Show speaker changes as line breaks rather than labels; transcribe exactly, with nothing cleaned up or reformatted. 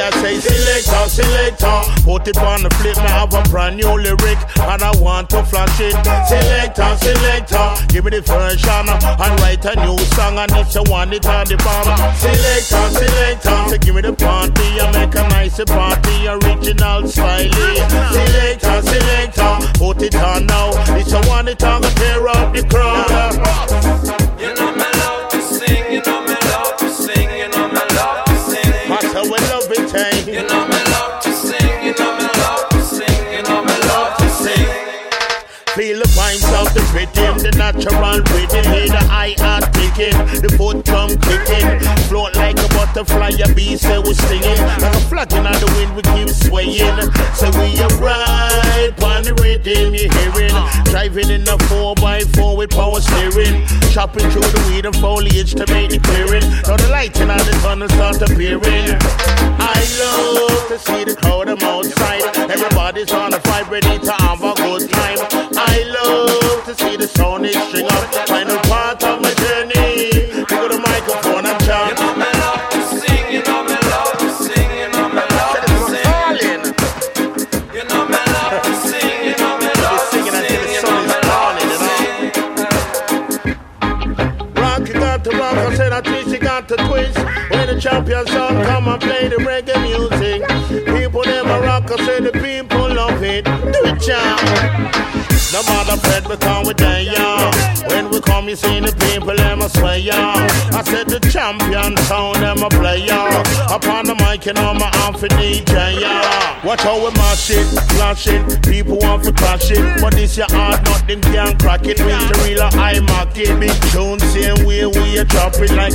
I say selector, selector. Put it on the flip, now have a brand new lyric, and I want to flash it. Selector, selector, give me the version and write a new song, and it's a one it on the bomb. Selector, selector, so give me the party and make a nice party, original style. Selector, selector, put it on now. It's a one it on the tear up the crowd.
You know me love to sing, you know me love to sing, you know me love to sing.
Master we love it, eh?
You know me love to sing, you know me love to sing, you know me love to sing.
Feel the vines of the rhythm, the natural rhythm. Hear the eye heart kicking, the foot drum kicking. Float like a butterfly, a bee say we stinging. Like a flag in the wind, we keep swaying. So we are right on the rhythm you hearing. Driving in a four by four with power steering. Chopping through the weed and foliage to make the clearing. Now the lighting on the tunnel start appearing. I love to see the crowd them outside. Everybody's on a vibe, ready to have a good time. I love to see the sound is string up. Final part of my journey. Pick up the microphone and chant.
You know me love to sing, you know me love to sing, you know me love to sing. You know me love to sing, you know me love to sing, you know me love to sing.
Rock, you got to rock, I said at least you got to twist. When the champion song come and play the reggae music. People never rock, I said the people love it. Do it, champ. No matter Fred, we come with them, yeah. When we come, you see the people, them a sway, yeah. I said the champion sound, them a play, yeah. Upon the mic, you know my arm for D J, yeah. Watch how we mash it, flash it. People want to crash it, but this your hard, nothing can crack it. Reach the real, I mark it. Big tune, same way we a drop it like